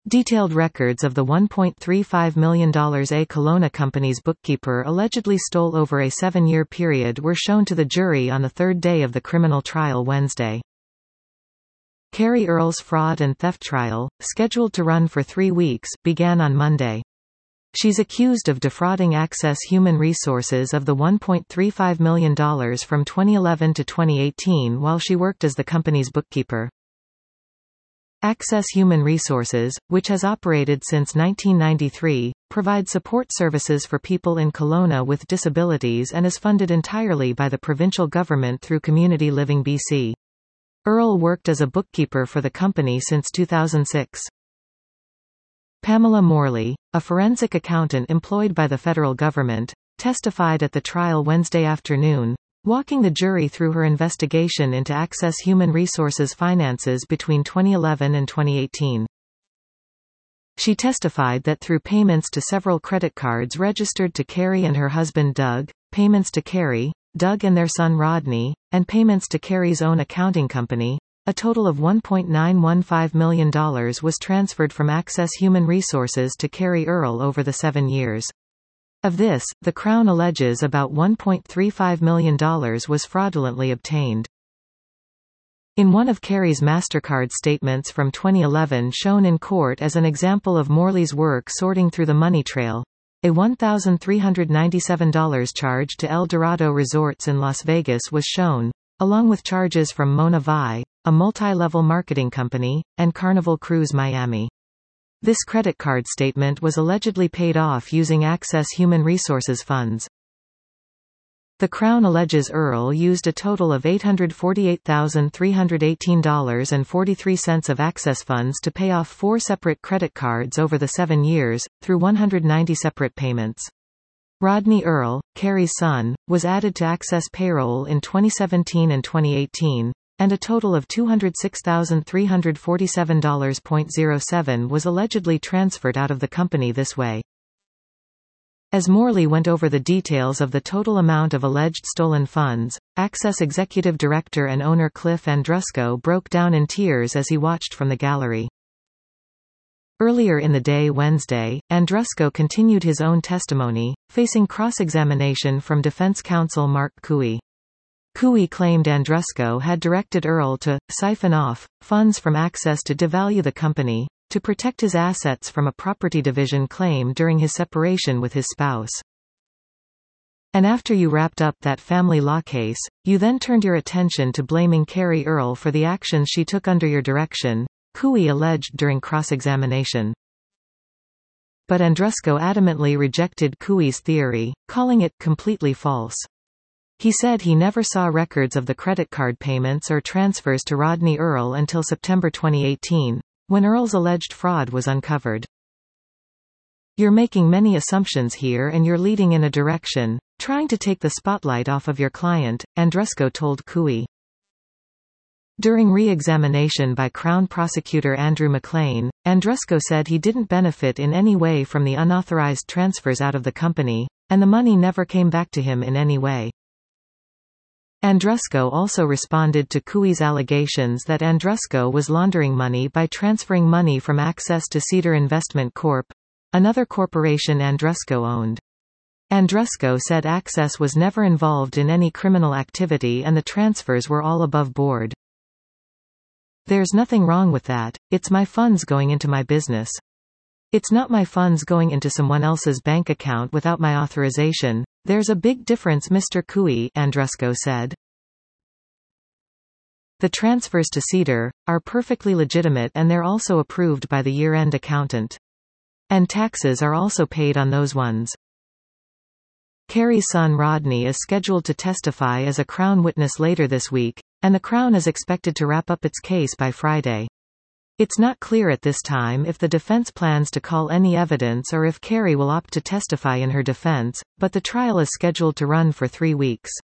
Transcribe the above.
Detailed records of the $1.35 million A Colonna company's bookkeeper allegedly stole over a 7-year period were shown to the jury on the third day of the criminal trial Wednesday. Carey Earle's fraud and theft trial, scheduled to run for 3 weeks, began on Monday. She's accused of defrauding Access Human Resources of the $1.35 million from 2011 to 2018 while she worked as the company's bookkeeper. Access Human Resources, which has operated since 1993, provides support services for people in Kelowna with disabilities and is funded entirely by the provincial government through Community Living BC. Earle worked as a bookkeeper for the company since 2006. Pamela Morley, a forensic accountant employed by the federal government, testified at the trial Wednesday afternoon, walking the jury through her investigation into Access Human Resources finances between 2011 and 2018. She testified that through payments to several credit cards registered to Carey and her husband Doug, payments to Carey, Doug and their son Rodney, and payments to Carey's own accounting company, a total of $1.915 million was transferred from Access Human Resources to Carey Earle over the 7 years. Of this, the Crown alleges about $1.35 million was fraudulently obtained. In one of Carey's MasterCard statements from 2011 shown in court as an example of Morley's work sorting through the money trail, a $1,397 charge to El Dorado Resorts in Las Vegas was shown, along with charges from Mona Vai, a multi-level marketing company, and Carnival Cruise Miami. This credit card statement was allegedly paid off using Access Human Resources funds. The Crown alleges Earle used a total of $848,318.43 of Access funds to pay off 4 separate credit cards over the 7 years, through 190 separate payments. Rodney Earle, Carey's son, was added to Access payroll in 2017 and 2018, and a total of $206,347.07 was allegedly transferred out of the company this way. As Morley went over the details of the total amount of alleged stolen funds, Access executive director and owner Cliff Andrusko broke down in tears as he watched from the gallery. Earlier in the day Wednesday, Andrusko continued his own testimony, facing cross-examination from defense counsel Mark Cooey. Cooey claimed Andrusko had directed Earle to siphon off funds from Access to devalue the company, to protect his assets from a property division claim during his separation with his spouse. And after you wrapped up that family law case, you then turned your attention to blaming Carey Earle for the actions she took under your direction, Cooey alleged during cross-examination. But Andrusko adamantly rejected Cooey's theory, calling it completely false. He said he never saw records of the credit card payments or transfers to Rodney Earle until September 2018, when Earle's alleged fraud was uncovered. You're making many assumptions here and you're leading in a direction, trying to take the spotlight off of your client, Andrusko told Cooey. During re-examination by Crown Prosecutor Andrew McLean, Andrusko said he didn't benefit in any way from the unauthorized transfers out of the company, and the money never came back to him in any way. Andrusko also responded to Cooey's allegations that Andrusko was laundering money by transferring money from Access to Cedar Investment Corp., another corporation Andrusko owned. Andrusko said Access was never involved in any criminal activity and the transfers were all above board. There's nothing wrong with that, it's my funds going into my business. It's not my funds going into someone else's bank account without my authorization. There's a big difference, Mr. Cooey, Andrusko said. The transfers to Cedar are perfectly legitimate and they're also approved by the year-end accountant. And taxes are also paid on those ones. Carey's son Rodney is scheduled to testify as a Crown witness later this week, and the Crown is expected to wrap up its case by Friday. It's not clear at this time if the defense plans to call any evidence or if Carey will opt to testify in her defense, but the trial is scheduled to run for 3 weeks.